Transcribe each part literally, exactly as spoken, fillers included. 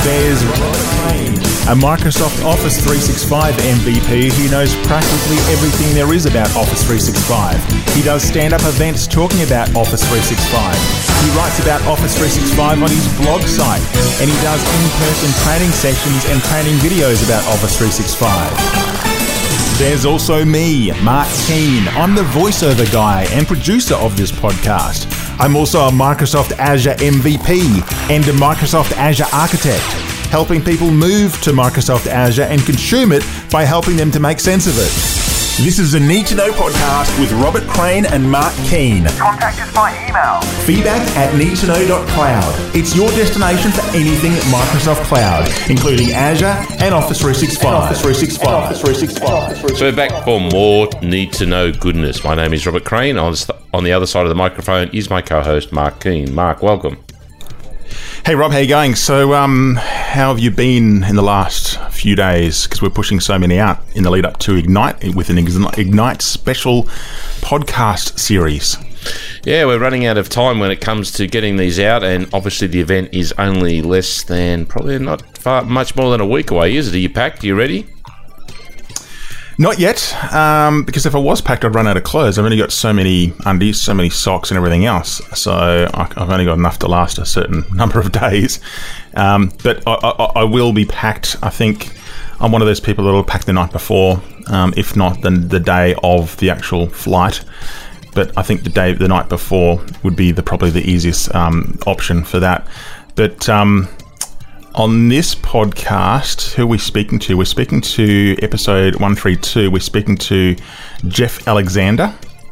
There's Robert Crane, a Microsoft Office three sixty-five M V P who knows practically everything there is about Office three sixty-five. He does stand-up events talking about Office three sixty-five. He writes about Office three sixty-five on his blog site, and he does in-person training sessions and training videos about Office three sixty-five. There's also me, Mark Keane. I'm the voiceover guy and producer of this podcast. I'm also a Microsoft Azure M V P and a Microsoft Azure Architect, helping people move to Microsoft Azure and consume it by helping them to make sense of it. This is the Need to Know podcast with Robert Crane and Mark Keane. Contact us by email. Feedback at need to know dot cloud. It's your destination for anything Microsoft Cloud, including Azure and Office three sixty-five. Office three sixty-five. Office three sixty-five. So we're back for more Need to Know goodness. My name is Robert Crane. On on the other side of the microphone is my co-host Mark Keane. Mark, welcome. Hey Rob, how you going? So, um, how have you been in the last few days? Because we're pushing so many out in the lead up to Ignite with an Ignite special podcast series. Yeah, we're running out of time when it comes to getting these out, and obviously the event is only less than, probably not far, much more than a week away, is it? Are you packed? Are you ready? Not yet, um, because if I was packed, I'd run out of clothes. I've only got so many undies, so many socks and everything else. So I've only got enough to last a certain number of days. Um, but I, I, I will be packed. I think I'm one of those people that will pack the night before, um, if not the, the day of the actual flight. But I think the day, the night before would be the probably the easiest um, option for that. But um, on this podcast, who are we speaking to? We're speaking to episode one thirty-two. We're speaking to Jeff Alexander.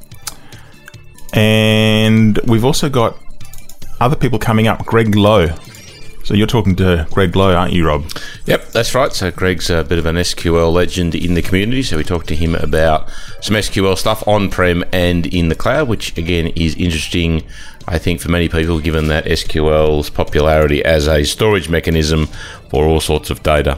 And we've also got other people coming up. Greg Lowe. So you're talking to Greg Lowe, aren't you, Rob? Yep, that's right. So Greg's a bit of an S Q L legend in the community. So we talked to him about some S Q L stuff on-prem and in the cloud, which again is interesting, I think, for many people, given that S Q L's popularity as a storage mechanism for all sorts of data.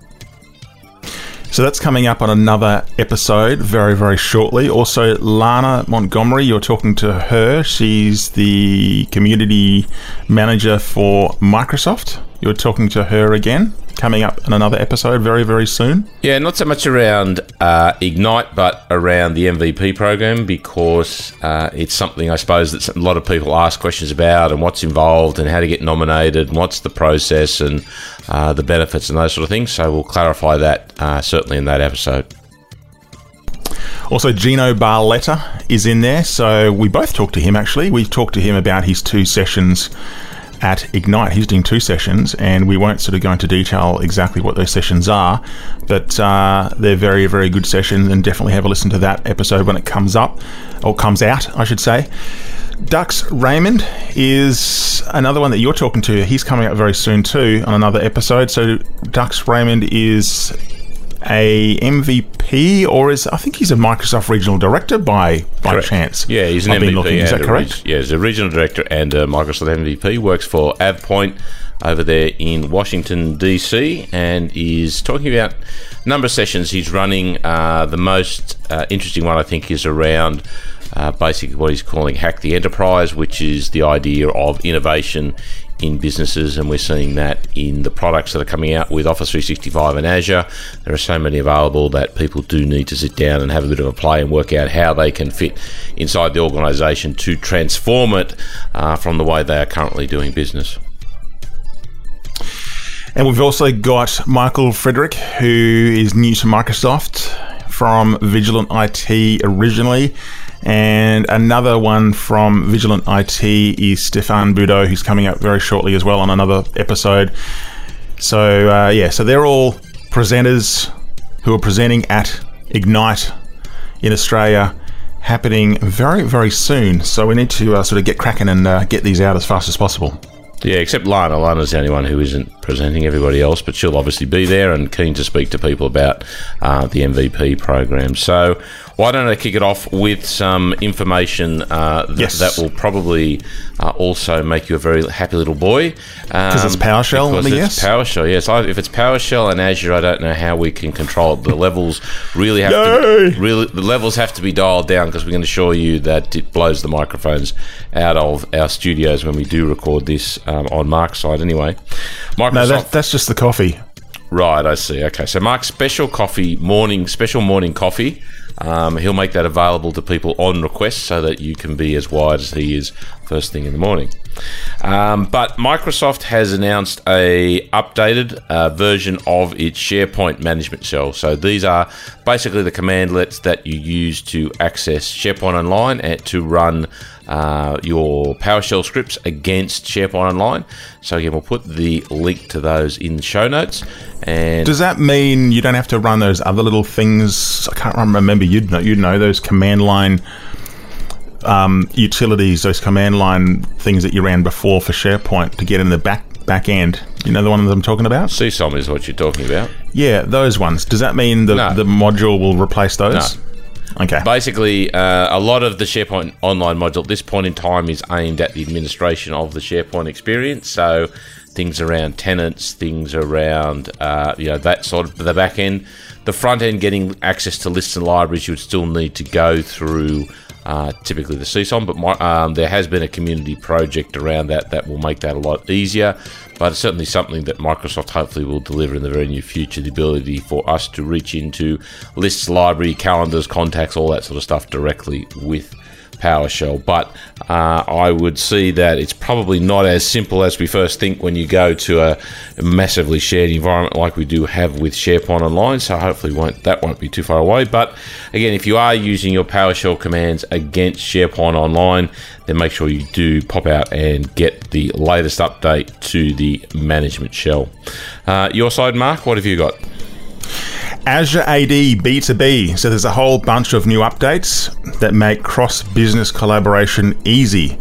So that's coming up on another episode very, very shortly. Also, Lana Montgomery, you're talking to her. She's the community manager for Microsoft. You're talking to her again, coming up in another episode very, very soon. Yeah, not so much around uh, Ignite, but around the M V P program, because uh, it's something, I suppose, that a lot of people ask questions about, and what's involved and how to get nominated and what's the process and uh, the benefits and those sort of things. So we'll clarify that uh, certainly in that episode. Also, Gino Barletta is in there. So we both talked to him, actually. We talked to him about his two sessions at Ignite. He's doing two sessions, and we won't sort of go into detail exactly what those sessions are, but uh, they're very, very good sessions, and definitely have a listen to that episode when it comes up, or comes out, I should say. Dux Raymond is another one that you're talking to. He's coming up very soon too on another episode. So Dux Raymond is a M V P, or is I think he's a Microsoft Regional Director by by Correct. chance. Yeah, he's an I've M V P. Looking, is that correct? Reg- yeah, he's a Regional Director and a Microsoft M V P. Works for AvePoint over there in Washington, D C, and is talking about a number of sessions he's running. Uh, the most uh, interesting one, I think, is around uh, basically what he's calling Hack the Enterprise, which is the idea of innovation in businesses, and we're seeing that in the products that are coming out with Office three sixty-five and Azure. There are so many available that people do need to sit down and have a bit of a play and work out how they can fit inside the organisation to transform it uh, from the way they are currently doing business. And we've also got Michael Frederick, who is new to Microsoft from Vigilant I T originally. And another one from Vigilant I T is Stefan Budo, who's coming up very shortly as well on another episode. So, uh, yeah, so they're all presenters who are presenting at Ignite in Australia, happening very, very soon. So we need to uh, sort of get cracking and uh, get these out as fast as possible. Yeah, except Lana. Lana's the only one who isn't presenting, everybody else, but she'll obviously be there and keen to speak to people about uh, the M V P program. So why don't I kick it off with some information uh, th- yes. that will probably uh, also make you a very happy little boy. Because um, it's PowerShell, because I it's guess? PowerShell, yes. I, if it's PowerShell and Azure, I don't know how we can control it. The levels really have Yay! to really the levels have to be dialed down, because we can assure you that it blows the microphones out of our studios when we do record this um, on Mark's side anyway. Microsoft. No, that, that's just the coffee. Right, I see. Okay, so Mark's special coffee morning, special morning coffee. Um, he'll make that available to people on request so that you can be as wide as he is first thing in the morning. Um, but Microsoft has announced a updated uh, version of its SharePoint management shell. So these are basically the commandlets that you use to access SharePoint Online and to run uh, your PowerShell scripts against SharePoint Online. So again, we'll put the link to those in the show notes. And does that mean you don't have to run those other little things? I can't remember. You'd know, you'd know those command line um, utilities, those command line things that you ran before for SharePoint to get in the back back end. You know the one that I'm talking about? C S O M is what you're talking about. Yeah, those ones. Does that mean the No. the module will replace those? No. Okay. Basically, uh, a lot of the SharePoint Online module at this point in time is aimed at the administration of the SharePoint experience. So things around tenants, things around uh, you know that sort of the back end. The front end, getting access to lists and libraries, you would still need to go through uh, typically the C S O M, but my, um, there has been a community project around that that will make that a lot easier. But it's certainly something that Microsoft hopefully will deliver in the very near future, the ability for us to reach into lists, library, calendars, contacts, all that sort of stuff directly with PowerShell. But uh, I would see that it's probably not as simple as we first think when you go to a massively shared environment like we do have with SharePoint Online. So hopefully won't, that won't be too far away. But again, if you are using your PowerShell commands against SharePoint Online, then make sure you do pop out and get the latest update to the management shell. Uh, your side, Mark, what have you got? Azure A D B two B. So there's a whole bunch of new updates that make cross-business collaboration easy.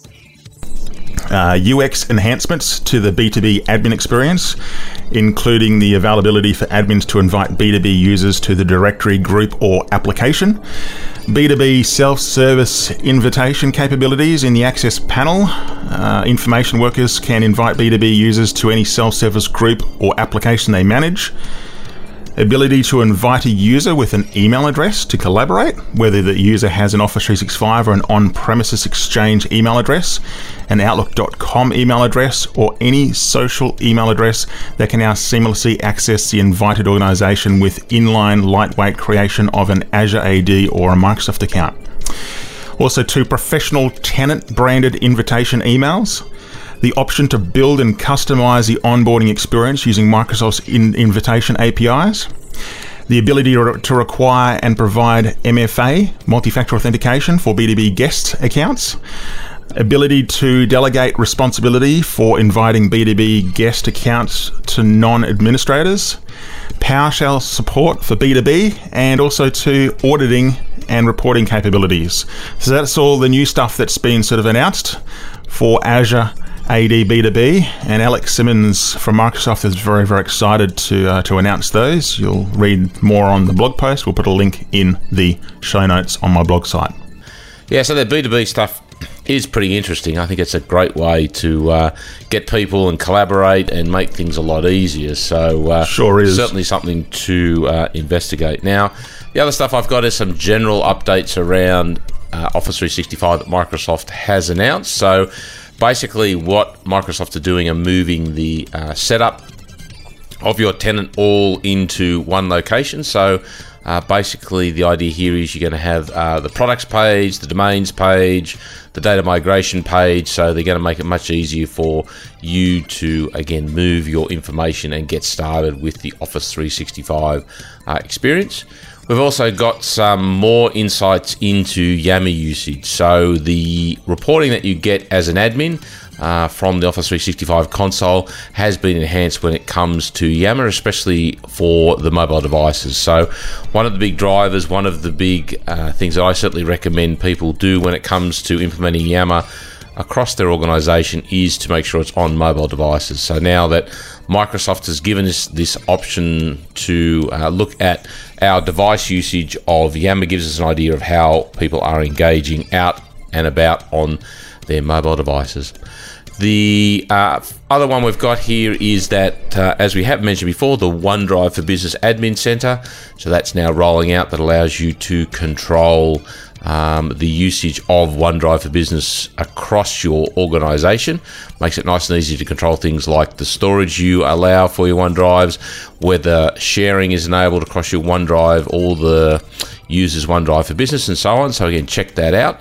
Uh, U X enhancements to the B two B admin experience, including the availability for admins to invite B two B users to the directory, group, or application. B two B self-service invitation capabilities in the Access panel. Uh, information workers can invite B two B users to any self-service group or application they manage. Ability to invite a user with an email address to collaborate, whether the user has an Office three sixty-five or an on-premises Exchange email address, an Outlook dot com email address, or any social email address that can now seamlessly access the invited organization with inline lightweight creation of an Azure A D or a Microsoft account. Also, two professional tenant-branded invitation emails. The option to build and customize the onboarding experience using Microsoft's in- invitation A P Is. The ability to, re- to require and provide M F A, multi-factor authentication, for B two B guest accounts. Ability to delegate responsibility for inviting B two B guest accounts to non-administrators. PowerShell support for B two B, and also to auditing and reporting capabilities. So that's all the new stuff that's been sort of announced for Azure A D B two B, and Alex Simmons from Microsoft is very, very excited to uh, to announce those. You'll read more on the blog post. We'll put a link in the show notes on my blog site. Yeah, so the B two B stuff is pretty interesting. I think it's a great way to uh, get people and collaborate and make things a lot easier. So uh, sure is. Certainly something to uh, investigate. Now, the other stuff I've got is some general updates around uh, Office three sixty-five that Microsoft has announced. So basically what Microsoft are doing are moving the uh, setup of your tenant all into one location. So uh, basically the idea here is you're going to have uh, the products page, the domains page, the data migration page. So they're going to make it much easier for you to, again, move your information and get started with the Office three sixty-five uh, experience. We've also got some more insights into Yammer usage. So the reporting that you get as an admin uh, from the Office three sixty-five console has been enhanced when it comes to Yammer, especially for the mobile devices. So one of the big drivers, one of the big uh, things that I certainly recommend people do when it comes to implementing Yammer across their organization is to make sure it's on mobile devices. So now that Microsoft has given us this option to uh, look at our device usage of Yammer, gives us an idea of how people are engaging out and about on their mobile devices. The uh, other one we've got here is that, uh, as we have mentioned before, the OneDrive for Business Admin Center. So that's now rolling out. That allows you to control um, the usage of OneDrive for Business across your organization. Makes it nice and easy to control things like the storage you allow for your OneDrives, whether sharing is enabled across your OneDrive, all the users OneDrive for Business, and so on. So again, check that out.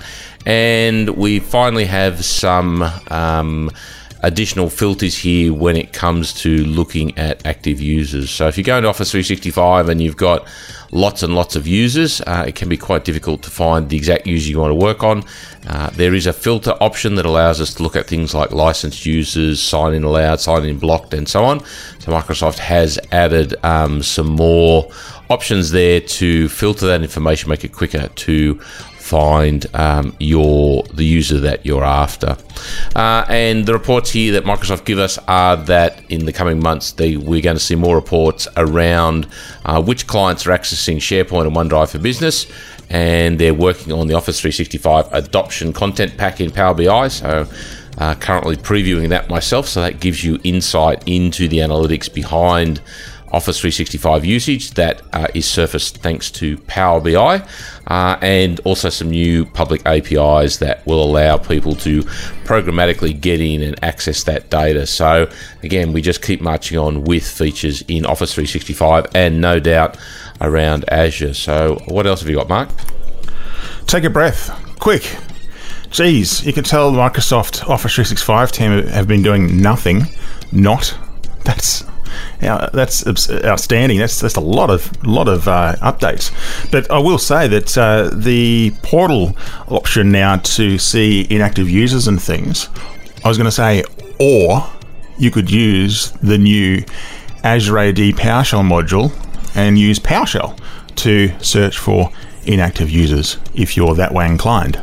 And we finally have some um, additional filters here when it comes to looking at active users. So if you go into Office three sixty-five and you've got lots and lots of users, uh, it can be quite difficult to find the exact user you want to work on. Uh, there is a filter option that allows us to look at things like licensed users, sign in allowed, sign in blocked, and so on. So Microsoft has added um, some more options there to filter that information, make it quicker to find um, your the user that you're after. Uh, and the reports here that Microsoft give us are that in the coming months, they, we're going to see more reports around uh, which clients are accessing SharePoint and OneDrive for Business, and they're working on the Office three sixty-five adoption content pack in Power B I. So uh, currently previewing that myself, so that gives you insight into the analytics behind Office three sixty-five usage that uh, is surfaced thanks to Power B I, uh, and also some new public A P Is that will allow people to programmatically get in and access that data. So again, we just keep marching on with features in Office three sixty-five and no doubt around Azure. So what else have you got, Mark? Take a breath, quick. Geez, you can tell the Microsoft Office three sixty-five team have been doing nothing. Not. That's... Yeah, that's outstanding. That's that's a lot of lot of uh, updates. But I will say that uh, the portal option now to see inactive users and things, I was going to say, or you could use the new Azure A D PowerShell module and use PowerShell to search for inactive users if you're that way inclined.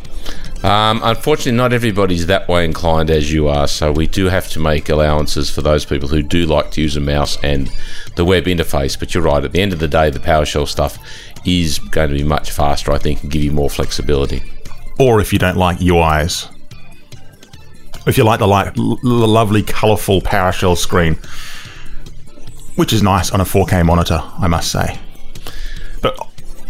Um, unfortunately, not everybody's that way inclined as you are, so we do have to make allowances for those people who do like to use a mouse and the web interface. But you're right, at the end of the day, the PowerShell stuff is going to be much faster, I think, and give you more flexibility. Or if you don't like U Is. If you like the, like, l- lovely, colourful PowerShell screen, which is nice on a four K monitor, I must say. But,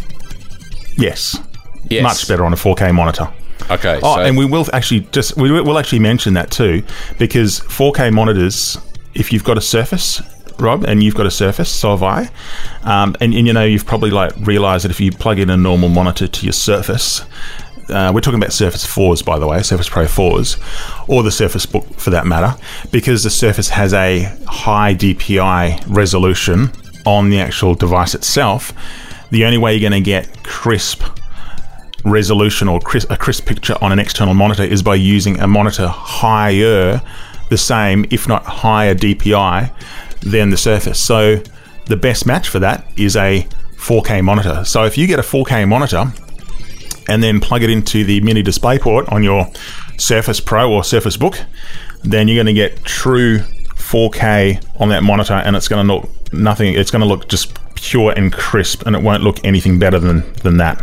yes, yes. Much better on a four K monitor. Okay. Oh, so and we will actually just we will actually mention that too, because four K monitors, if you've got a Surface, Rob, and you've got a Surface, so have I, um, and, and you know you've probably like realised that if you plug in a normal monitor to your Surface, uh, we're talking about Surface fours, by the way, Surface Pro fours, or the Surface Book for that matter, because the Surface has a high D P I resolution on the actual device itself. The only way you're going to get crisp resolution or crisp, a crisp picture on an external monitor is by using a monitor higher, the same, if not higher D P I than the Surface. So the best match for that is a four K monitor. So if you get a four K monitor and then plug it into the mini DisplayPort on your Surface Pro or Surface Book, then you're going to get true four K on that monitor, and it's going to look nothing. It's going to look just pure and crisp, and it won't look anything better than than that.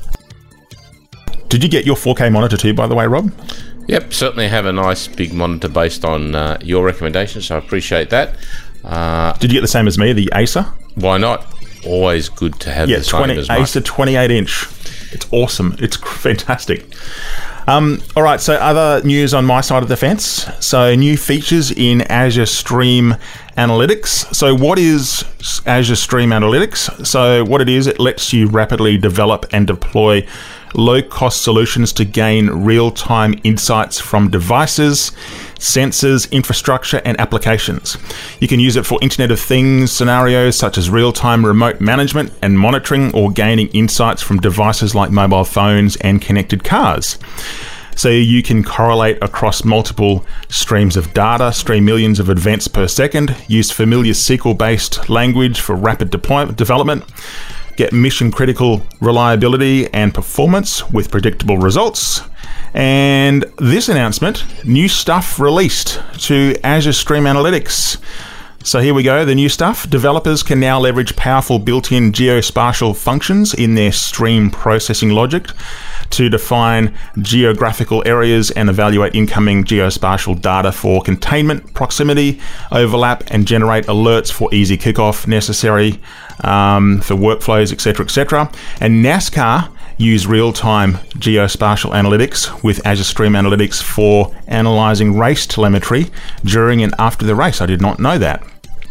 Did you get your four K monitor too, by the way, Rob? Yep, certainly have a nice big monitor based on uh, your recommendation, so I appreciate that. Uh, Did you get the same as me, the Acer? Why not? Always good to have yeah, the same twenty, as mine. Acer twenty-eight inch. It's awesome. It's fantastic. Um, all right, so other news on my side of the fence. So new features in Azure Stream Analytics. So what is Azure Stream Analytics? So what it is, it lets you rapidly develop and deploy low-cost solutions to gain real-time insights from devices, sensors, infrastructure, and applications. You can use it for Internet of Things scenarios such as real-time remote management and monitoring, or gaining insights from devices like mobile phones and connected cars. So you can correlate across multiple streams of data, stream millions of events per second, use familiar S Q L-based language for rapid deployment development, get mission-critical reliability and performance with predictable results. And this announcement, new stuff released to Azure Stream Analytics. So here we go, the new stuff. Developers can now leverage powerful built-in geospatial functions in their stream processing logic to define geographical areas and evaluate incoming geospatial data for containment, proximity, overlap, and generate alerts for easy kickoff necessary um, for workflows, et cetera, et cetera. And NASCAR use real-time geospatial analytics with Azure Stream Analytics for analyzing race telemetry during and after the race. I did not know that.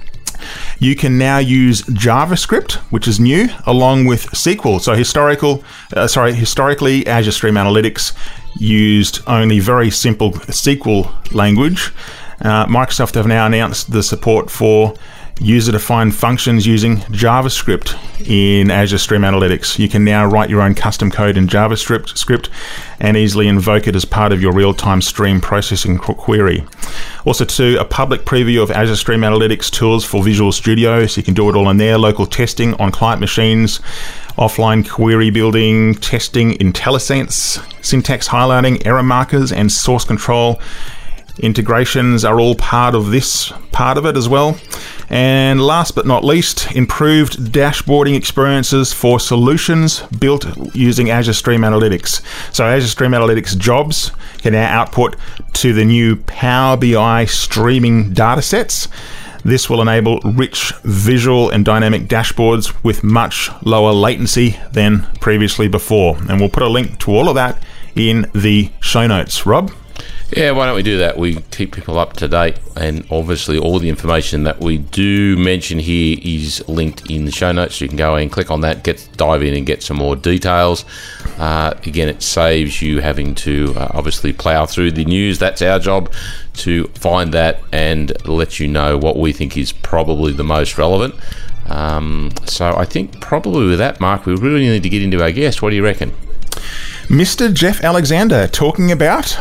You can now use JavaScript, which is new, along with S Q L. So historical, uh, sorry, historically, Azure Stream Analytics used only very simple S Q L language. Uh, Microsoft have now announced the support for user-defined functions using JavaScript in Azure Stream Analytics. You can now write your own custom code in JavaScript script and easily invoke it as part of your real-time stream processing query. Also, too, a public preview of Azure Stream Analytics tools for Visual Studio, so you can do it all in there. Local testing on client machines, offline query building, testing, IntelliSense, syntax highlighting, error markers, and source control integrations are all part of this part of it as well. And last but not least, improved dashboarding experiences for solutions built using Azure Stream Analytics. So Azure Stream Analytics jobs can now output to the new Power B I streaming datasets. This will enable rich visual and dynamic dashboards with much lower latency than previously before. And we'll put a link to all of that in the show notes. Rob? Yeah, why don't we do that? We keep people up to date, and obviously all the information that we do mention here is linked in the show notes. So you can go and click on that, get dive in and get some more details. Uh, again, it saves you having to uh, obviously plough through the news. That's our job, to find that and let you know what we think is probably the most relevant. Um, so I think probably with that, Mark, we really need to get into our guest. What do you reckon? Mister Jeff Alexander talking about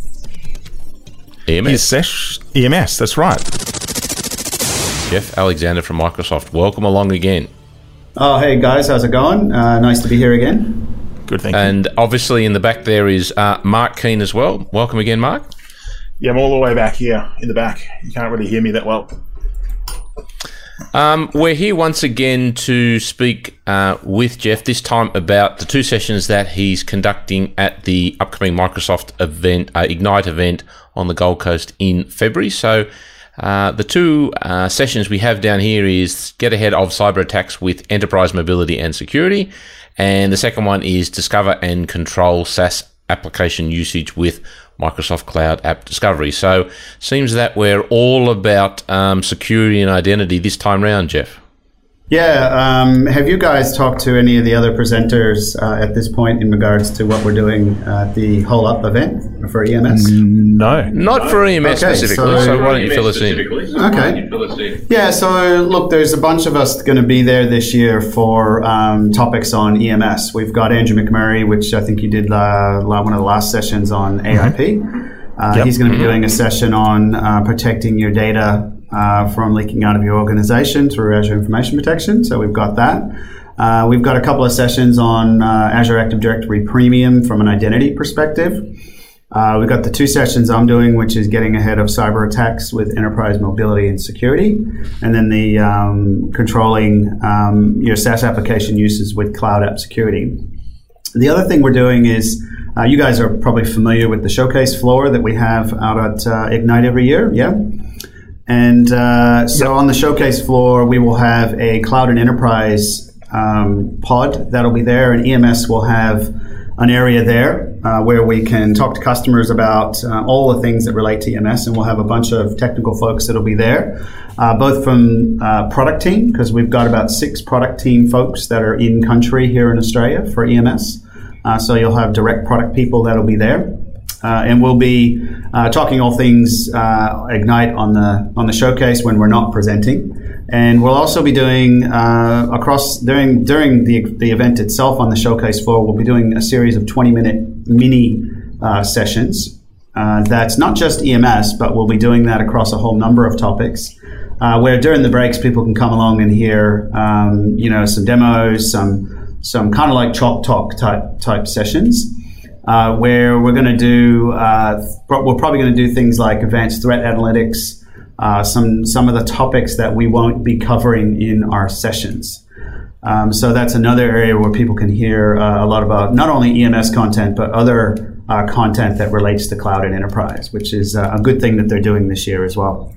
E M S. His sesh- E M S, that's right. Jeff Alexander from Microsoft, welcome along again. Oh, hey guys, how's it going? Uh, nice to be here again. Good, thank you. And obviously in the back there is uh, Mark Keane as well. Welcome again, Mark. Yeah, I'm all the way back here in the back. You can't really hear me that well. Um, we're here once again to speak uh, with Jeff, this time about the two sessions that he's conducting at the upcoming Microsoft event, uh, Ignite event on the Gold Coast in February. So uh, the two uh, sessions we have down here is Get Ahead of Cyber Attacks with Enterprise Mobility and Security. And the second one is Discover and Control SaaS Application Usage with Microsoft Cloud App Discovery. So seems that we're all about um, security and identity this time round, Jeff. Yeah, um, have you guys talked to any of the other presenters uh, at this point in regards to what we're doing at the Whole Up event for E M S? No. Not for E M S Okay, specifically, so- so why don't you fill us in? Okay. Yeah, so look, there's a bunch of us going to be there this year for um, topics on E M S. We've got Andrew McMurray, which I think you did uh, one of the last sessions on A I P. Uh, Yep. He's going to be doing a session on uh, protecting your data uh, from leaking out of your organization through Azure Information Protection. So we've got that. Uh, we've got a couple of sessions on uh, Azure Active Directory Premium from an identity perspective. Uh, we've got the two sessions I'm doing, which is getting ahead of cyber attacks with enterprise mobility and security, and then the um, controlling um, your SaaS application uses with cloud app security. The other thing we're doing is, uh, you guys are probably familiar with the showcase floor that we have out at uh, Ignite every year, yeah? And uh, so Yep. on the showcase floor, we will have a cloud and enterprise um, pod that'll be there, and E M S will have an area there uh, where we can talk to customers about uh, all the things that relate to E M S, and we'll have a bunch of technical folks that'll be there, uh, both from uh, product team, because we've got about six product team folks that are in country here in Australia for E M S. Uh, so you'll have direct product people that'll be there. Uh, and we'll be uh, talking all things uh, Ignite on the on the showcase when we're not presenting, and we'll also be doing uh, across during during the the event itself on the showcase floor. We'll be doing a series of twenty minute mini uh, sessions. Uh, that's not just E M S, but we'll be doing that across a whole number of topics. Uh, where during the breaks, people can come along and hear um, you know some demos, some some kind of like chalk talk type type sessions. Uh, where we're going to do, uh, we're probably going to do things like advanced threat analytics, uh, some some of the topics that we won't be covering in our sessions. Um, so that's another area where people can hear uh, a lot about not only E M S content, but other uh, content that relates to cloud and enterprise, which is uh, a good thing that they're doing this year as well.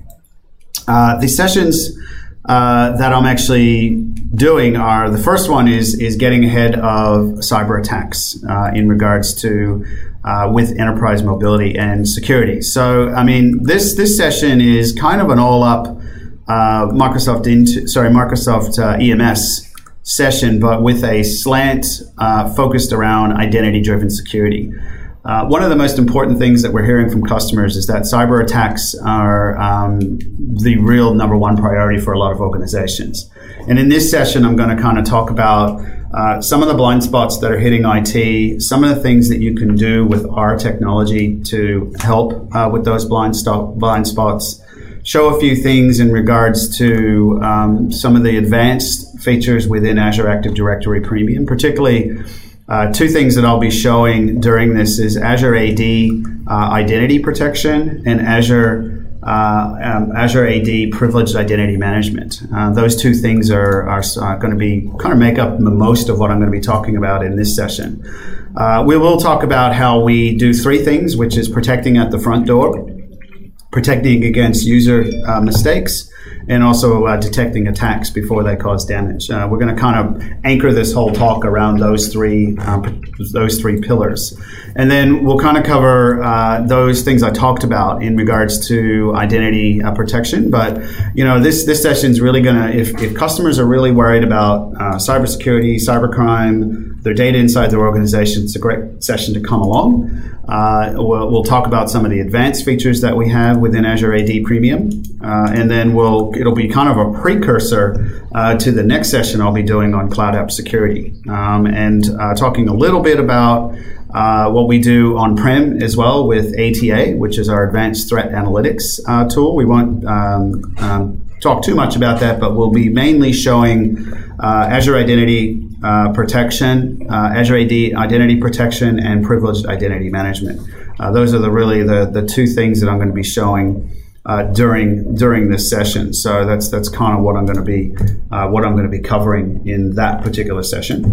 Uh, the sessions uh, that I'm actually doing are, the first one is is getting ahead of cyber attacks uh, in regards to uh, with enterprise mobility and security. So, I mean, this this session is kind of an all-up uh, Microsoft into sorry Microsoft uh, E M S session, but with a slant uh, focused around identity-driven security. Uh, one of the most important things that we're hearing from customers is that cyber attacks are um, the real number one priority for a lot of organizations. And in this session, I'm going to kind of talk about uh, some of the blind spots that are hitting I T, some of the things that you can do with our technology to help uh, with those blind, stop, blind spots, show a few things in regards to um, some of the advanced features within Azure Active Directory Premium, particularly Uh, two things that I'll be showing during this is Azure A D uh, Identity Protection and Azure uh, um, Azure A D Privileged Identity Management. Uh, those two things are, are uh, going to be kind of make up the most of what I'm going to be talking about in this session. Uh, we will talk about how we do three things, which is protecting at the front door, protecting against user uh, mistakes, and also uh, detecting attacks before they cause damage. Uh, we're going to kind of anchor this whole talk around those three um, those three pillars. And then we'll kind of cover uh, those things I talked about in regards to identity uh, protection. But, you know, this, this session is really going to, if, if customers are really worried about uh, cybersecurity, cybercrime, their data inside their organization, it's a great session to come along. Uh, we'll, we'll talk about some of the advanced features that we have within Azure A D Premium, uh, and then we'll it'll be kind of a precursor uh, to the next session I'll be doing on cloud app security, um, and uh, talking a little bit about uh, what we do on-prem as well with A T A, which is our Advanced Threat Analytics uh, tool. We won't um, um, talk too much about that, but we'll be mainly showing uh, Azure Identity Uh, protection, uh, Azure A D Identity Protection, and Privileged Identity Management. Uh, those are the really the, the two things that I'm going to be showing uh, during during this session. So that's that's kind of what I'm going to be uh, what I'm going to be covering in that particular session.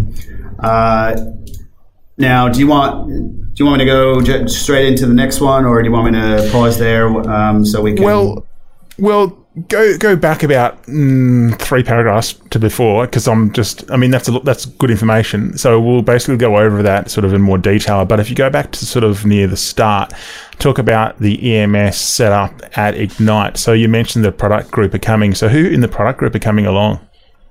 Uh, now, do you want do you want me to go j- straight into the next one, or do you want me to pause there um, so we can? Well, well. Go go back about mm, three paragraphs to before, because I'm just, I mean, that's a, that's good information. So we'll basically go over that sort of in more detail. But if you go back to sort of near the start, talk about the E M S setup at Ignite. So you mentioned the product group are coming. So who in the product group are coming along?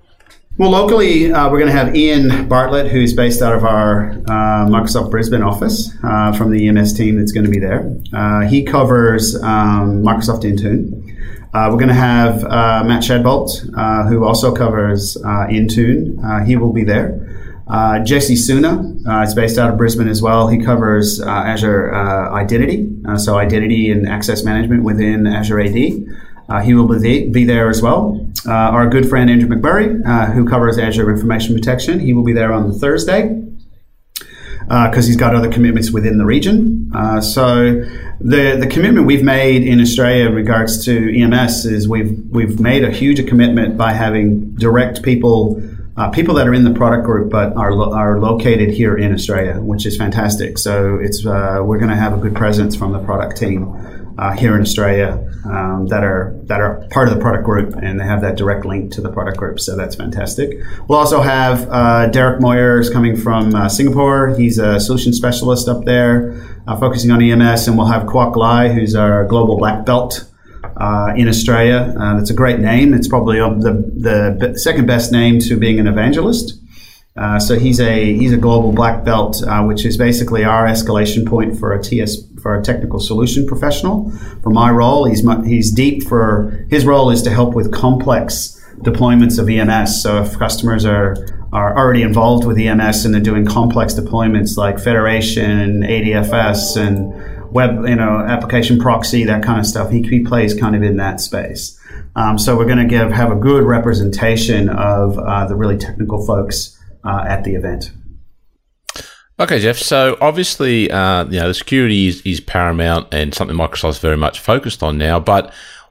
Well, locally, uh, we're going to have Ian Bartlett, who's based out of our uh, Microsoft Brisbane office uh, from the E M S team that's going to be there. Uh, he covers um, Microsoft Intune. Uh, we're going to have uh, Matt Shadbolt, uh, who also covers uh, Intune. Uh, he will be there. Uh, Jesse Suna uh, is based out of Brisbane as well. He covers uh, Azure uh, Identity, uh, so identity and access management within Azure A D. Uh, he will be, be there as well. Uh, our good friend Andrew McMurray, uh, who covers Azure Information Protection, he will be there on the Thursday, because uh, he's got other commitments within the region. Uh, so the the commitment we've made in Australia in regards to E M S is we've we've made a huge commitment by having direct people, uh, people that are in the product group but are lo- are located here in Australia, which is fantastic. So it's uh, we're going to have a good presence from the product team uh, here in Australia um, that are that are part of the product group, and they have that direct link to the product group. So that's fantastic. We'll also have uh, Derek Moyers coming from uh, Singapore. He's a solution specialist up there, uh, focusing on E M S, and we'll have Kwok Lai, who's our global black belt uh, in Australia. Uh, that's a great name. It's probably the the second best name to being an evangelist. Uh, so he's a he's a global black belt, uh, which is basically our escalation point for a T S for a technical solution professional. For my role, he's he's deep. For his role is to help with complex deployments of E M S. So if customers are are already involved with E M S and they're doing complex deployments like federation, A D F S, and web, you know, application proxy, that kind of stuff, he, he plays kind of in that space. Um, so we're going to give have a good representation of uh, the really technical folks Uh, at the event. Okay, Jeff. So obviously, uh, you know, the security is, is paramount and something Microsoft's very much focused on now. But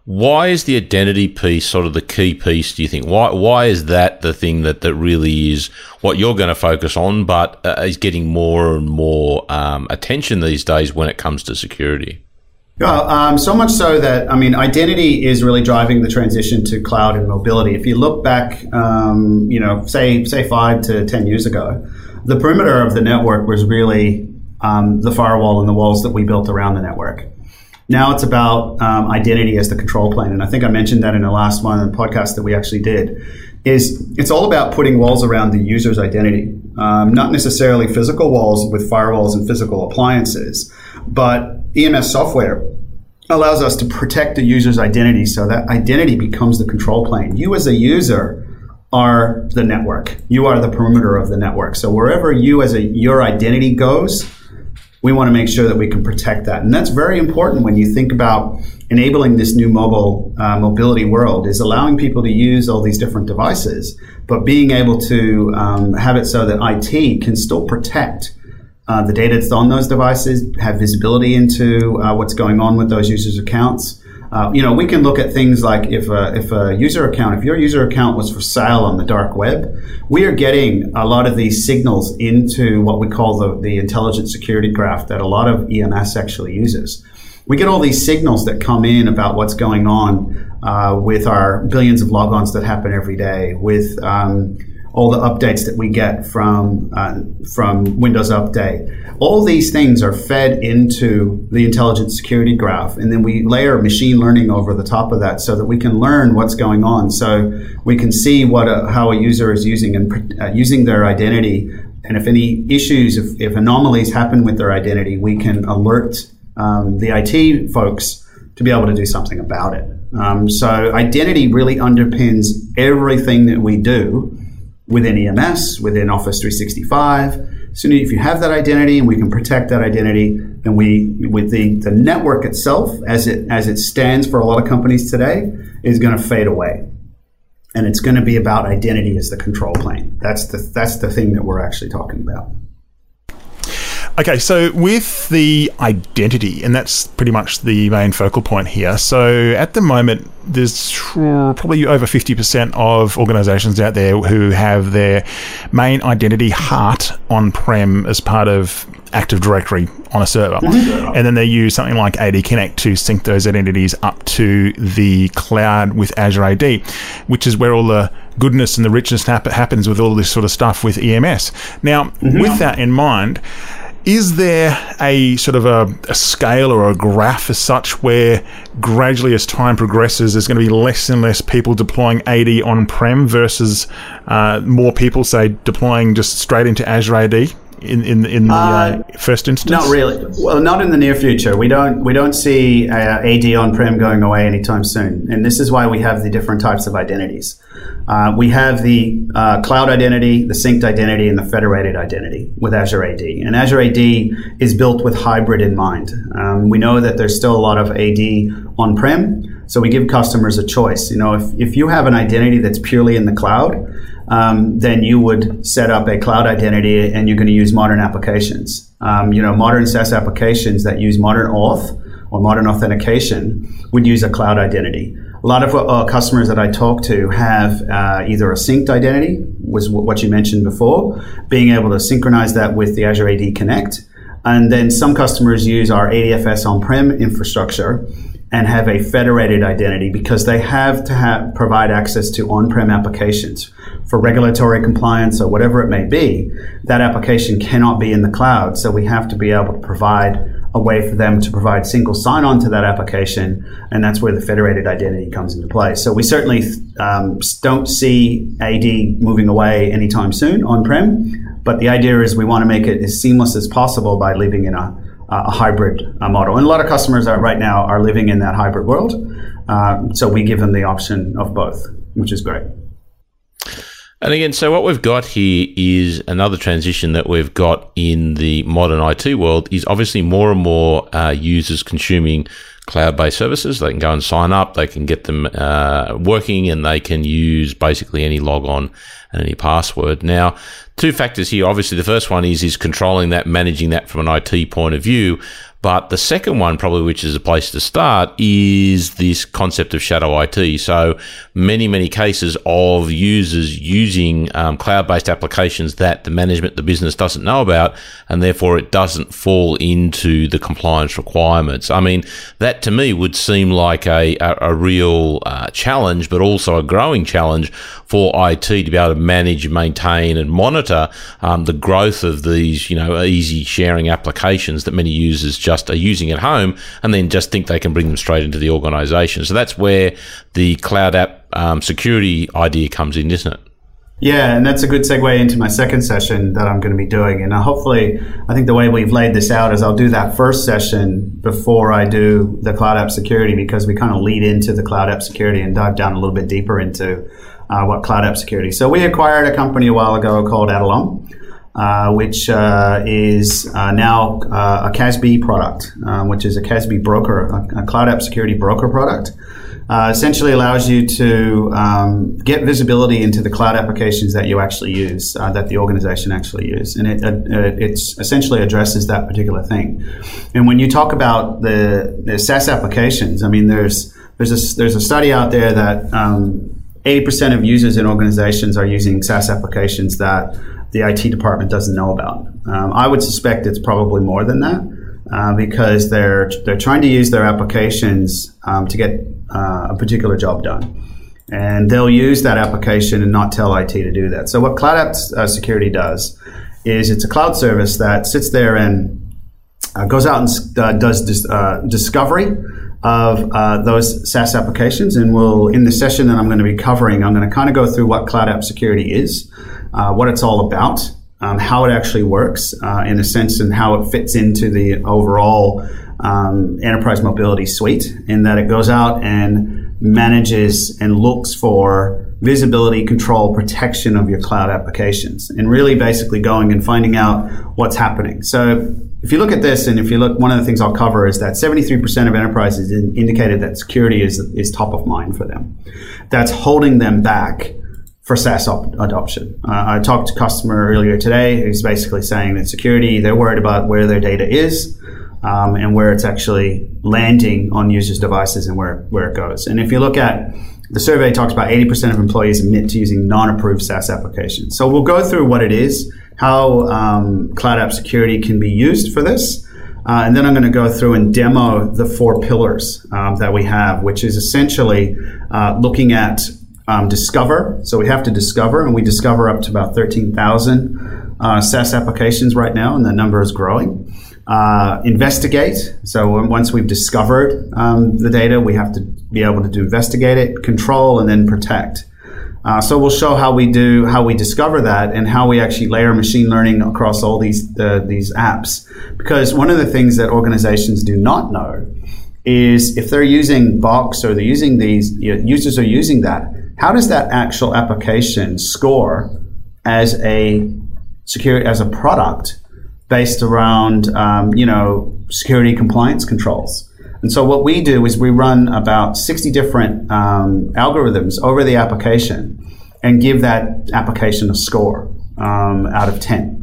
Why is the identity piece sort of the key piece, do you think? Why why is that the thing that, that really is what you're going to focus on, but uh, is getting more and more um, attention these days when it comes to security? Well, um, so much so that, I mean, identity is really driving the transition to cloud and mobility. If you look back, um, you know, say say five to ten years ago, the perimeter of the network was really um, the firewall and the walls that we built around the network. Now it's about um, identity as the control plane. And I think I mentioned that in the last one of the podcast that we actually did, is it's all about putting walls around the user's identity. Um, not necessarily physical walls with firewalls and physical appliances, but E M S software allows us to protect the user's identity so that identity becomes the control plane. You as a user are the network. You are the perimeter of the network. So wherever you as a your identity goes, we want to make sure that we can protect that. And that's very important when you think about enabling this new mobile uh, mobility world, is allowing people to use all these different devices, but being able to um, have it so that I T can still protect uh, the data that's on those devices, have visibility into uh, what's going on with those users' accounts. Uh, you know, we can look at things like if a, if a user account, if your user account was for sale on the dark web, we are getting a lot of these signals into what we call the, the intelligent security graph that a lot of E M S actually uses. We get all these signals that come in about what's going on uh, with our billions of logons that happen every day, with um, all the updates that we get from uh, from Windows Update. All these things are fed into the intelligent security graph, and then we layer machine learning over the top of that so that we can learn what's going on. So we can see what a, how a user is using and uh, using their identity, and if any issues, if, if anomalies happen with their identity, we can alert um, the I T folks to be able to do something about it. Um, so identity really underpins everything that we do within E M S, within Office three sixty-five. So if you have that identity and we can protect that identity, then we, with the, the network itself, as it as it stands for a lot of companies today, is going to fade away. And it's going to be about identity as the control plane. That's the that's the thing that we're actually talking about. Okay, so with the identity, and that's pretty much the main focal point here. So at the moment, there's probably over fifty percent of organizations out there who have their main identity heart on-prem as part of Active Directory on a server. Mm-hmm. And then they use something like A D Connect to sync those identities up to the cloud with Azure A D, which is where all the goodness and the richness happens with all this sort of stuff with E M S. Now, mm-hmm. with that in mind, is there a sort of a, a scale or a graph as such where gradually as time progresses there's going to be less and less people deploying A D on-prem versus uh, more people, say, deploying just straight into Azure A D in, in, in the uh, uh, first instance? Not really. Well, not in the near future. We don't we don't see uh, A D on-prem going away anytime soon. And this is why we have the different types of identities. Uh, we have the uh, cloud identity, the synced identity, and the federated identity with Azure A D. And Azure A D is built with hybrid in mind. Um, we know that there's still a lot of A D on-prem, so we give customers a choice. You know, if, if you have an identity that's purely in the cloud, um, then you would set up a cloud identity and you're going to use modern applications. Um, you know, modern SaaS applications that use modern auth or modern authentication would use a cloud identity. A lot of uh, customers that I talk to have uh, either a synced identity, was what you mentioned before, being able to synchronize that with the Azure A D Connect. And then some customers use our A D F S on-prem infrastructure and have a federated identity because they have to have, provide access to on-prem applications for regulatory compliance or whatever it may be. That application cannot be in the cloud, so we have to be able to provide a way for them to provide single sign-on to that application, and that's where the federated identity comes into play. So we certainly um, don't see A D moving away anytime soon on-prem, but the idea is we want to make it as seamless as possible by living in a, a hybrid uh, model. And a lot of customers are, right now are living in that hybrid world, uh, so we give them the option of both, which is great. And again, so what we've got here is another transition that we've got in the modern I T world is obviously more and more uh, users consuming cloud-based services. They can go and sign up, they can get them uh, working, and they can use basically any log-on and any password. Now, two factors here. Obviously, the first one is is controlling that, managing that from an I T point of view. But the second one, probably, which is a place to start, is this concept of shadow I T. So many, many cases of users using um, cloud-based applications that the management, the business doesn't know about, and therefore it doesn't fall into the compliance requirements. I mean, that to me would seem like a, a, a real uh, challenge, but also a growing challenge for I T to be able to manage, maintain, and monitor um, the growth of these, you know, easy sharing applications that many users just are using at home, and then just think they can bring them straight into the organization. So that's where the cloud app um, security idea comes in, isn't it? Yeah, and that's a good segue into my second session that I'm going to be doing. And hopefully, I think the way we've laid this out is I'll do that first session before I do the cloud app security, because we kind of lead into the cloud app security and dive down a little bit deeper into uh, what cloud app security. So we acquired a company a while ago called Adallom, uh, which uh, is uh, now uh, a C A S B product, uh, which is a C A S B broker, a, a cloud app security broker product. Uh, essentially allows you to um, get visibility into the cloud applications that you actually use, uh, that the organization actually use, and it uh, it's essentially addresses that particular thing. And when you talk about the, the SaaS applications, I mean, there's there's a there's a study out there that um, eighty percent of users in organizations are using SaaS applications that the I T department doesn't know about. Um, I would suspect it's probably more than that. Uh, because they're they're trying to use their applications um, to get uh, a particular job done, and they'll use that application and not tell I T to do that. So what Cloud App uh, Security does is it's a cloud service that sits there and uh, goes out and uh, does dis- uh, discovery of uh, those SaaS applications. And we'll, in the session that I'm going to be covering, I'm going to kind of go through what Cloud App Security is, uh, what it's all about. Um, how it actually works, uh, in a sense, and how it fits into the overall um, enterprise mobility suite, in that it goes out and manages and looks for visibility, control, protection of your cloud applications, and really basically going and finding out what's happening. So if you look at this, and if you look, one of the things I'll cover is that seventy-three percent of enterprises indicated that security is, is top of mind for them. That's holding them back for SaaS op- adoption. Uh, I talked to a customer earlier today who's basically saying that security, they're worried about where their data is um, and where it's actually landing on users' devices and where, where it goes. And if you look at the survey, talks about eighty percent of employees admit to using non-approved SaaS applications. So we'll go through what it is, how um, Cloud App Security can be used for this. Uh, and then I'm going to go through and demo the four pillars um, that we have, which is essentially uh, looking at Um, discover. So we have to discover, and we discover up to about thirteen thousand uh, SaaS applications right now, and that number is growing. Uh, investigate. So once we've discovered um, the data, we have to be able to do investigate it, control, and then protect. Uh, so we'll show how we do, how we discover that, and how we actually layer machine learning across all these uh, these apps. Because one of the things that organizations do not know is if they're using Box or they're using these, you know, users are using that, how does that actual application score as a security, as a product based around, um, you know, security compliance controls? And so what we do is we run about sixty different um, algorithms over the application and give that application a score um, out of ten.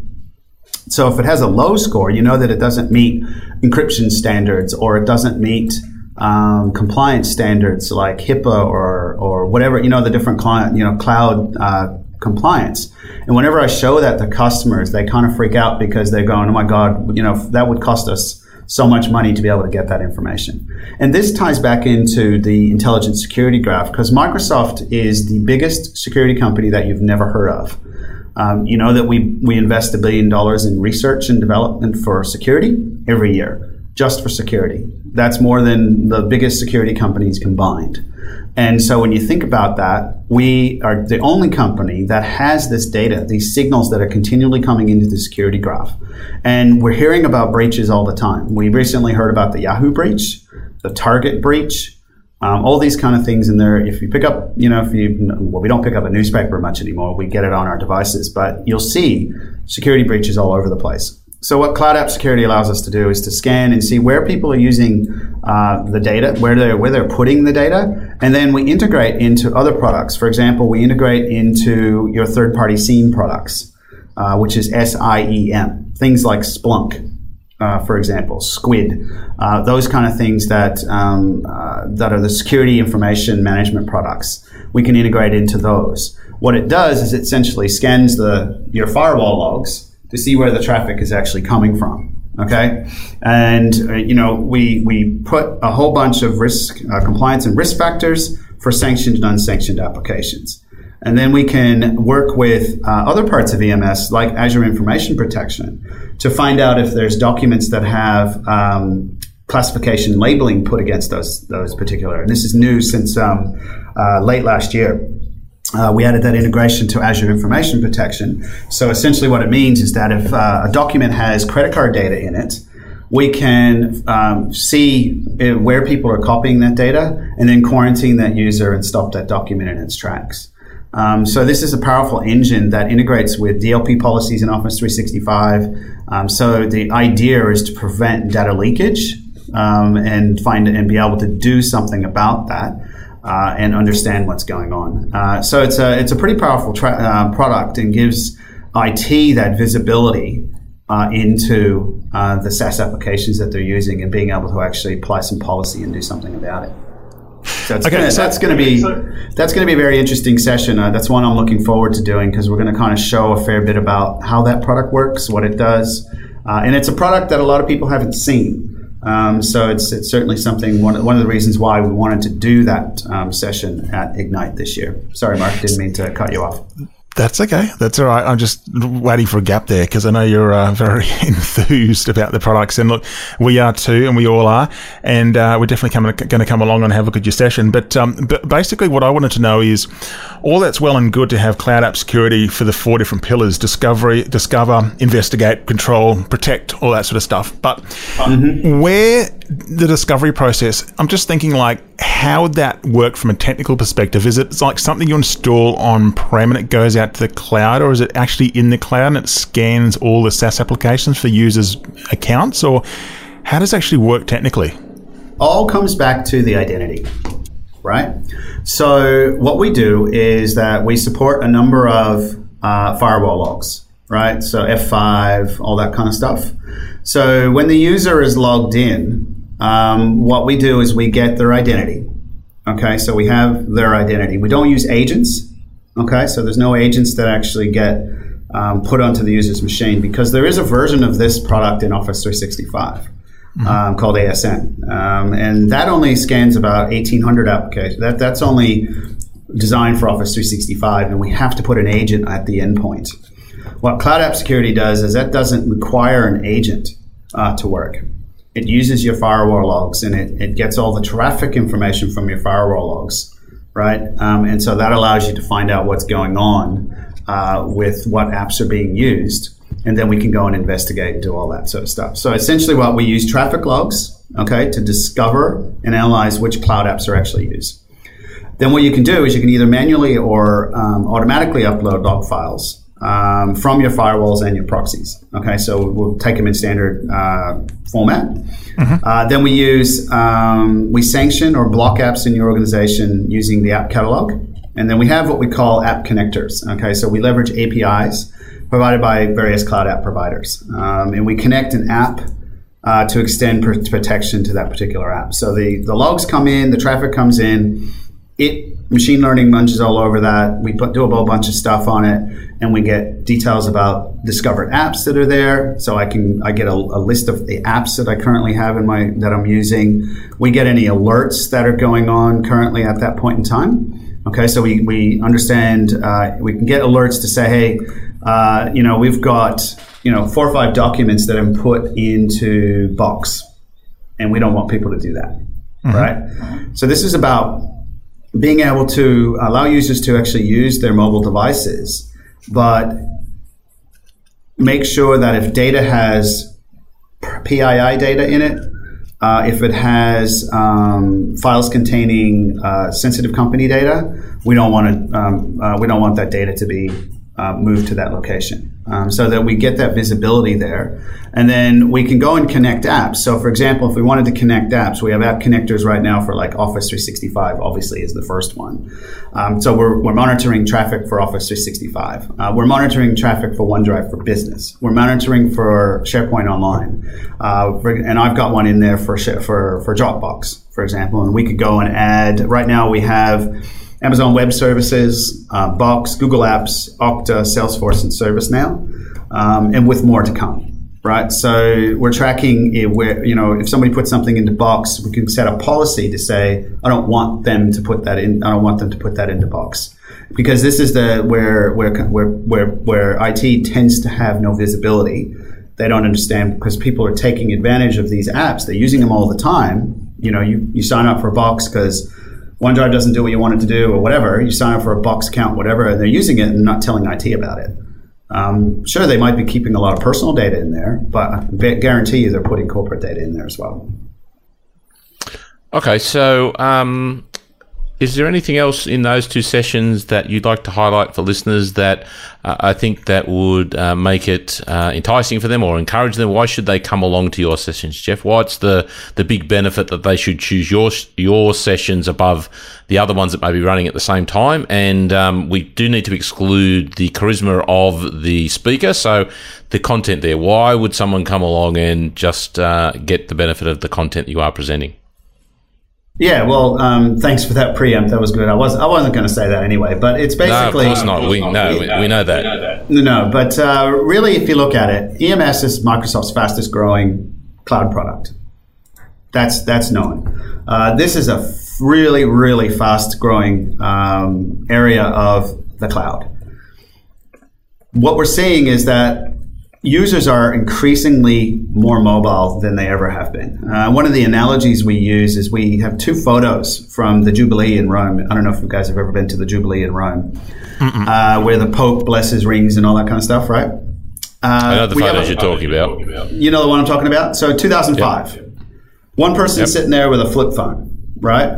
So if it has a low score, you know that it doesn't meet encryption standards, or it doesn't meet um, compliance standards like HIPAA or or whatever, you know, the different client, you know, cloud uh, compliance. And whenever I show that to customers, they kind of freak out because they're going, oh my God, you know, that would cost us so much money to be able to get that information. And this ties back into the intelligent security graph, because Microsoft is the biggest security company that you've never heard of. Um, you know that we, we invest a billion dollars in research and development for security every year, just for security. That's more than the biggest security companies combined. And so when you think about that, we are the only company that has this data, these signals that are continually coming into the security graph. And we're hearing about breaches all the time. We recently heard about the Yahoo breach, the Target breach, Um, all these kind of things in there. If you pick up, you know, if you, well, we don't pick up a newspaper much anymore. We get it on our devices, but you'll see security breaches all over the place. So what Cloud App Security allows us to do is to scan and see where people are using uh, the data, where they're, where they're putting the data, and then we integrate into other products. For example, we integrate into your third-party SIEM products, uh, which is S I E M, things like Splunk. uh, for example, Squid, uh, those kind of things that um, uh, that are the security information management products. We can integrate into those. What it does is it essentially scans the your firewall logs to see where the traffic is actually coming from. Okay, and uh, you know we we put a whole bunch of risk uh, compliance and risk factors for sanctioned and unsanctioned applications, and then we can work with uh, other parts of E M S like Azure Information Protection to find out if there's documents that have um, classification labeling put against those those particular. And this is new since um, uh, late last year. Uh, we added that integration to Azure Information Protection. So essentially what it means is that if uh, a document has credit card data in it, we can um, see where people are copying that data and then quarantine that user and stop that document in its tracks. Um, so this is a powerful engine that integrates with D L P policies in Office three sixty-five. Um, so the idea is to prevent data leakage um, and find and be able to do something about that. Uh, and understand what's going on. Uh, so it's a it's a pretty powerful tra- uh, product and gives I T that visibility uh, into uh, the SaaS applications that they're using and being able to actually apply some policy and do something about it. So, it's okay, gonna, so that's going to be that's going to be a very interesting session. Uh, that's one I'm looking forward to doing because we're going to kind of show a fair bit about how that product works, what it does, uh, and it's a product that a lot of people haven't seen. Um, so it's it's certainly something, one, one of the reasons why we wanted to do that um, session at Ignite this year. Sorry, Mark, didn't mean to cut you off. That's okay. That's all right. I'm just waiting for a gap there because I know you're uh, very enthused about the products. And look, we are too, and we all are. And uh, we're definitely going to come along and have a look at your session. But, um, but basically what I wanted to know is all that's well and good to have cloud app security for the four different pillars: discovery, discover, investigate, control, protect, all that sort of stuff. But mm-hmm. where the discovery process, I'm just thinking like, how would that work from a technical perspective? Is it like something you install on-prem and it goes out to the cloud, or is it actually in the cloud and it scans all the SaaS applications for users' accounts? Or how does it actually work technically? All comes back to the identity, right? So what we do is that we support a number of uh, firewall logs, right? So F five, all that kind of stuff. So when the user is logged in, um, what we do is we get their identity. Okay, so we have their identity. We don't use agents. Okay, so there's no agents that actually get um, put onto the user's machine because there is a version of this product in Office three sixty-five mm-hmm. um, called A S N, um, and that only scans about eighteen hundred applications. That that's only designed for Office three sixty-five, and we have to put an agent at the endpoint. What Cloud App Security does is that doesn't require an agent uh, to work. It uses your firewall logs and it, it gets all the traffic information from your firewall logs, right? Um, and so that allows you to find out what's going on uh, with what apps are being used. And then we can go and investigate and do all that sort of stuff. So essentially what we use traffic logs, okay, to discover and analyze which cloud apps are actually used. Then what you can do is you can either manually or um, automatically upload log files Um, from your firewalls and your proxies. Okay, so we'll take them in standard uh, format. Mm-hmm. Uh, then we use, um, we sanction or block apps in your organization using the app catalog. And then we have what we call app connectors. Okay, so we leverage A P Is provided by various cloud app providers. Um, and we connect an app uh, to extend pr- protection to that particular app. So the, the logs come in, the traffic comes in, it machine learning munches all over that. We put, do a whole bunch of stuff on it, and we get details about discovered apps that are there. So I can I get a, a list of the apps that I currently have in my that I'm using. We get any alerts that are going on currently at that point in time. Okay, so we we understand. Uh, we can get alerts to say, hey, uh, you know, we've got you know four or five documents that have been put into Box, and we don't want people to do that, mm-hmm. right? So this is about being able to allow users to actually use their mobile devices, but make sure that if data has P I I data in it, uh, if it has um, files containing uh, sensitive company data, we don't want to. Um, uh, we don't want that data to be uh, move to that location. Um, so that we get that visibility there. And then we can go and connect apps. So for example, if we wanted to connect apps, we have app connectors right now for like Office three sixty-five, obviously is the first one. Um, so we're, we're monitoring traffic for Office three sixty-five. Uh, we're monitoring traffic for OneDrive for Business. We're monitoring for SharePoint Online. Uh, for, and I've got one in there for, for, for Dropbox, for example. And we could go and add, right now we have Amazon Web Services, uh, Box, Google Apps, Okta, Salesforce, and ServiceNow, um, and with more to come, right? So we're tracking it where, you know, if somebody puts something into Box, we can set a policy to say, I don't want them to put that in, I don't want them to put that into Box. Because this is the where where where where, where I T tends to have no visibility. They don't understand because people are taking advantage of these apps. They're using them all the time. You know, you, you sign up for Box because OneDrive doesn't do what you want it to do or whatever. You sign up for a Box account, whatever, and they're using it and not telling I T about it. Um, sure, they might be keeping a lot of personal data in there, but I guarantee you they're putting corporate data in there as well. Okay, so um, is there anything else in those two sessions that you'd like to highlight for listeners that uh, I think that would uh, make it uh, enticing for them or encourage them? Why should they come along to your sessions, Jeff? What's the, the big benefit that they should choose your your sessions above the other ones that may be running at the same time? And um, we do need to exclude the charisma of the speaker, so the content there. Why would someone come along and just uh, get the benefit of the content you are presenting? Yeah, well, um, thanks for that preempt. That was good. I was I wasn't going to say that anyway, but it's basically no, of course not. We know we, we know that. No, no, but uh, really, if you look at it, E M S is Microsoft's fastest growing cloud product. That's that's known. Uh, this is a f- really really fast growing um, area of the cloud. What we're seeing is that users are increasingly more mobile than they ever have been. Uh, one of the analogies we use is we have two photos from the Jubilee in Rome. I don't know if you guys have ever been to the Jubilee in Rome, uh, where the Pope blesses rings and all that kind of stuff, right? Uh, I know the photos a, you're talking about. You know the one I'm talking about? So two thousand five. Yep. One person yep. sitting there with a flip phone, right?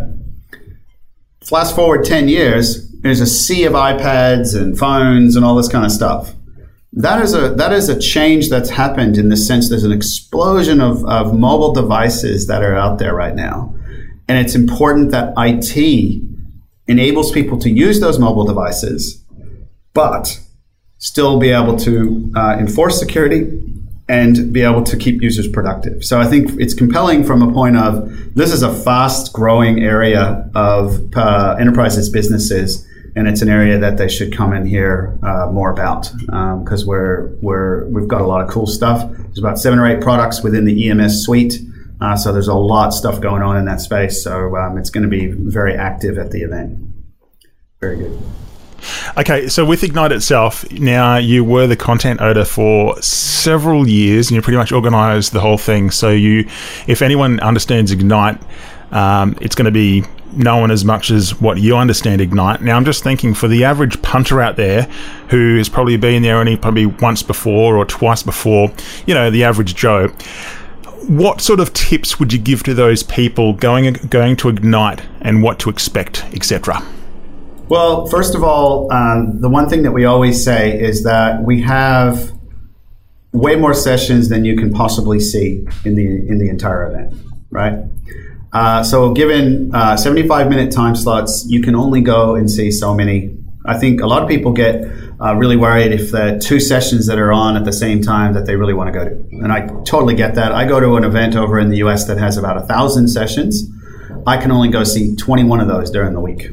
Flash forward ten years, there's a sea of iPads and phones and all this kind of stuff. That is a that is a change that's happened in the sense there's an explosion of, of mobile devices that are out there right now. And it's important that I T enables people to use those mobile devices, but still be able to uh, enforce security and be able to keep users productive. So I think it's compelling from a point of this is a fast growing area of uh, enterprises, businesses, and it's an area that they should come and hear uh, more about because um, we're we're we've got a lot of cool stuff. There's about seven or eight products within the E M S suite, uh, so there's a lot of stuff going on in that space. So um, it's going to be very active at the event. Very good. Okay, so with Ignite itself, now you were the content owner for several years, and you pretty much organised the whole thing. So you, if anyone understands Ignite, um, it's going to be known as much as what you understand Ignite. Now, I'm just thinking for the average punter out there who has probably been there only probably once before or twice before, you know, the average Joe, what sort of tips would you give to those people going going to Ignite and what to expect, et cetera? Well, first of all, um, the one thing that we always say is that we have way more sessions than you can possibly see in the in the entire event, right? Uh, so given uh, seventy-five minute time slots, you can only go and see so many. I think a lot of people get uh, really worried if the two sessions that are on at the same time that they really want to go to. And I totally get that. I go to an event over in the U S that has about a thousand sessions. I can only go see twenty-one of those during the week.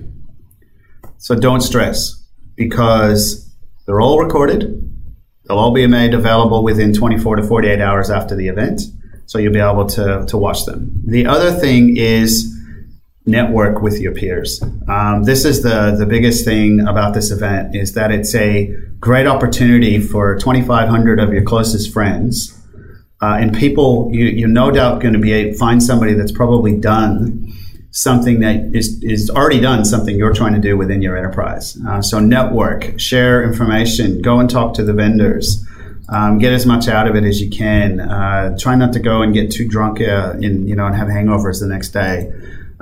So don't stress because they're all recorded. They'll all be made available within twenty-four to forty-eight hours after the event. So you'll be able to, to watch them. The other thing is network with your peers. Um, this is the, the biggest thing about this event is that it's a great opportunity for twenty-five hundred of your closest friends. Uh, and people, you, you're no doubt going to be able to find somebody that's probably done something that is, is already done something you're trying to do within your enterprise. Uh, so network, share information, go and talk to the vendors. Um, get as much out of it as you can. Uh, try not to go and get too drunk uh, in, you know, and have hangovers the next day.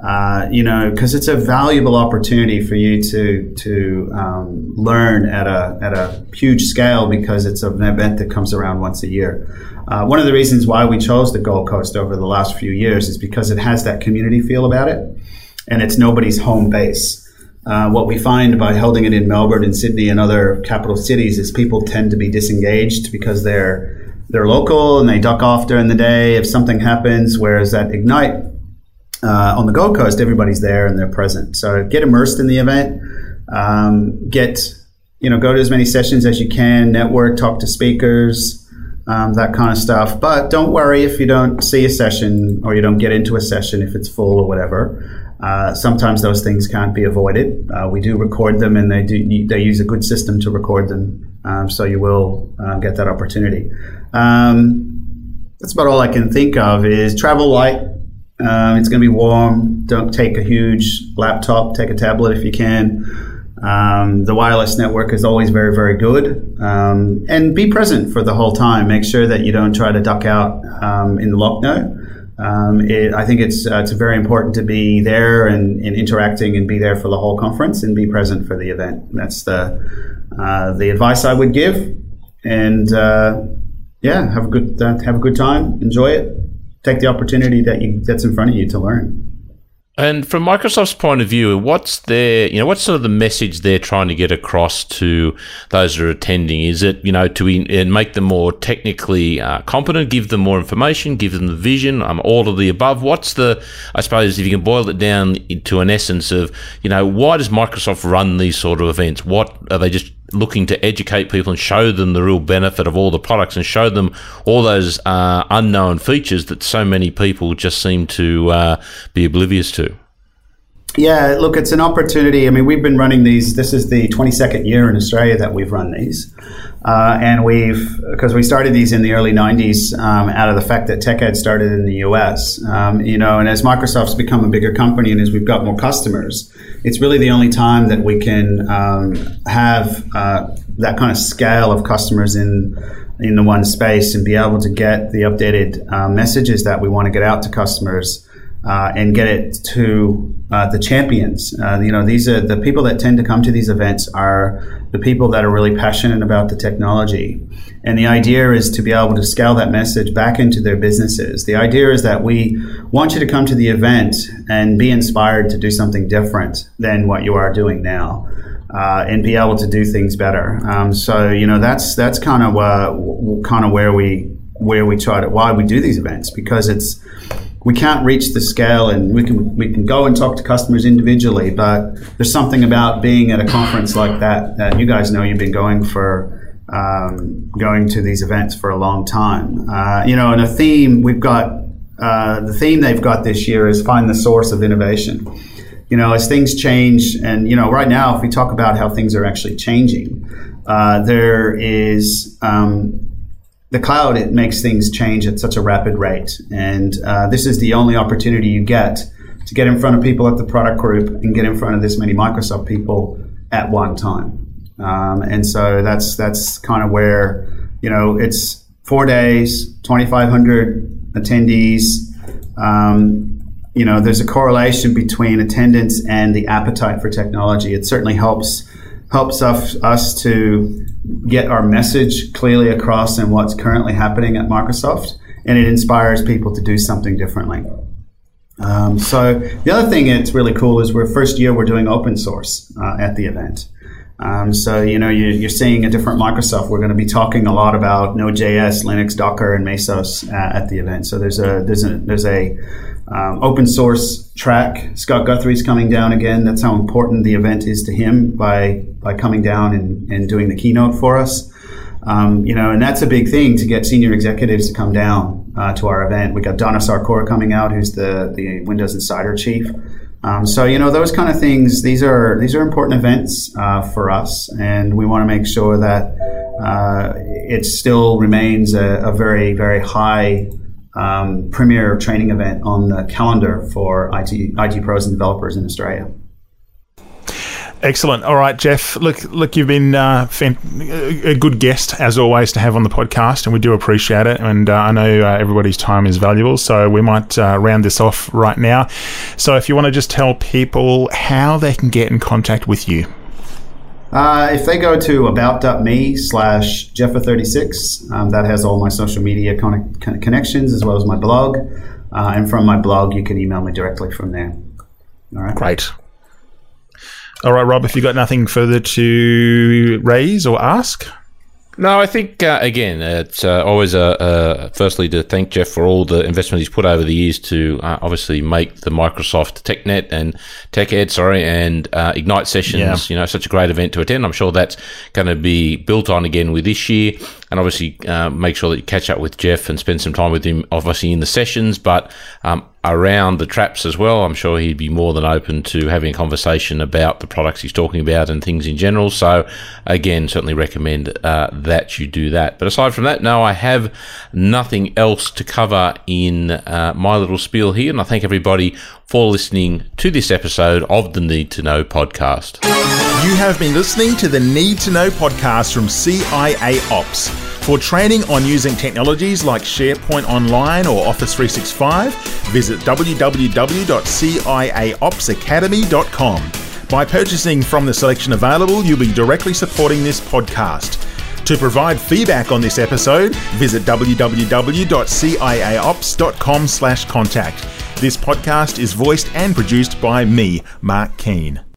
Uh, you know, because it's a valuable opportunity for you to to um, learn at a at a huge scale, because it's an event that comes around once a year. Uh, one of the reasons why we chose the Gold Coast over the last few years is because it has that community feel about it, and it's nobody's home base. Uh, what we find by holding it in Melbourne and Sydney and other capital cities is people tend to be disengaged because they're they're local and they duck off during the day if something happens, whereas at Ignite, Uh, on the Gold Coast, everybody's there and they're present. So get immersed in the event, um, get, you know, go to as many sessions as you can, network, talk to speakers, um, that kind of stuff. But don't worry if you don't see a session or you don't get into a session if it's full or whatever. Uh, sometimes those things can't be avoided. Uh, we do record them, and they do they use a good system to record them, um, so you will uh, get that opportunity. Um, that's about all I can think of. Is travel light. Um, it's going to be warm. Don't take a huge laptop. Take a tablet if you can. Um, the wireless network is always very, very good. Um, and be present for the whole time. Make sure that you don't try to duck out um, in the lockdown. Um, it, I think it's uh, it's very important to be there and, and interacting and be there for the whole conference and be present for the event. That's the uh, the advice I would give. And uh, yeah, have a good uh, have a good time. Enjoy it. Take the opportunity that you that's in front of you to learn. And from Microsoft's point of view, what's their, you know, what's sort of the message they're trying to get across to those who are attending? Is it, you know, to in, make them more technically uh, competent, give them more information, give them the vision, um, all of the above? What's the, I suppose, if you can boil it down to an essence of, you know, why does Microsoft run these sort of events? What are they just looking to educate people and show them the real benefit of all the products and show them all those uh, unknown features that so many people just seem to uh, be oblivious to? Yeah, look, it's an opportunity. I mean, we've been running these. This is the twenty-second year in Australia that we've run these. Uh, and we've, because we started these in the early nineties um, out of the fact that TechEd started in the U S. Um, you know, and as Microsoft's become a bigger company and as we've got more customers, it's really the only time that we can um, have uh, that kind of scale of customers in in the one space and be able to get the updated uh, messages that we want to get out to customers. Uh, and get it to uh, the champions. Uh, you know, these are the people that tend to come to these events are the people that are really passionate about the technology. And the idea is to be able to scale that message back into their businesses. The idea is that we want you to come to the event and be inspired to do something different than what you are doing now. Uh, and be able to do things better. Um, so, you know, that's that's kind of uh, w- kind of where we where we try to why we do these events, because it's we can't reach the scale, and we can we can go and talk to customers individually, but there's something about being at a conference like that that you guys know you've been going for um, going to these events for a long time. Uh, you know, and a theme we've got uh, the theme they've got this year is find the source of innovation. You know, as things change, and you know, right now, if we talk about how things are actually changing, uh, there is. Um, The cloud, it makes things change at such a rapid rate. And uh, this is the only opportunity you get to get in front of people at the product group and get in front of this many Microsoft people at one time. Um, and so that's that's kind of where, you know, it's four days, twenty-five hundred attendees. Um, you know, there's a correlation between attendance and the appetite for technology. It certainly helps helps us, us to get our message clearly across in what's currently happening at Microsoft, and it inspires people to do something differently. Um, so the other thing that's really cool is we're first year we're doing open source uh, at the event. Um, so, you know, you, you're seeing a different Microsoft. We're going to be talking a lot about Node.js, Linux, Docker, and Mesos uh, at the event. So there's a there's a there's a um, open source track. Scott Guthrie's coming down again. That's how important the event is to him by by coming down and, and doing the keynote for us. Um, you know, and that's a big thing to get senior executives to come down uh, to our event. We got Donna Sarkor coming out, who's the the Windows Insider chief. Um, so, you know, those kind of things, these are these are important events uh, for us, and we want to make sure that uh, it still remains a, a very, very high um, premier training event on the calendar for I T, I T pros and developers in Australia. Excellent. All right, Jeff. Look, look, you've been uh, fan- a good guest as always to have on the podcast, and we do appreciate it. And uh, I know uh, everybody's time is valuable, so we might uh, round this off right now. So, if you want to just tell people how they can get in contact with you. Uh, if they go to about.me slash Jeffa thirty-six, um, that has all my social media con- con- connections as well as my blog. Uh, and from my blog, you can email me directly from there. All right. Great. All right, Rob, if you've got nothing further to raise or ask? No, I think, uh, again, it's uh, always, uh, uh, firstly, to thank Jeff for all the investment he's put over the years to uh, obviously make the Microsoft TechNet and TechEd, sorry, and uh, Ignite sessions, yeah. you know, such a great event to attend. I'm sure that's going to be built on again with this year. And obviously, uh, make sure that you catch up with Jeff and spend some time with him, obviously, in the sessions, but um, around the traps as well. I'm sure he'd be more than open to having a conversation about the products he's talking about and things in general. So, again, certainly recommend uh, that you do that. But aside from that, no, I have nothing else to cover in uh, my little spiel here. And I thank everybody for listening to this episode of the Need to Know podcast. You have been listening to the Need to Know podcast from C I A Ops. For training on using technologies like SharePoint Online or Office three sixty-five, visit w w w dot c i a ops academy dot com. By purchasing from the selection available, you'll be directly supporting this podcast. To provide feedback on this episode, visit w w w dot c i a ops dot com slash contact. This podcast is voiced and produced by me, Mark Keane.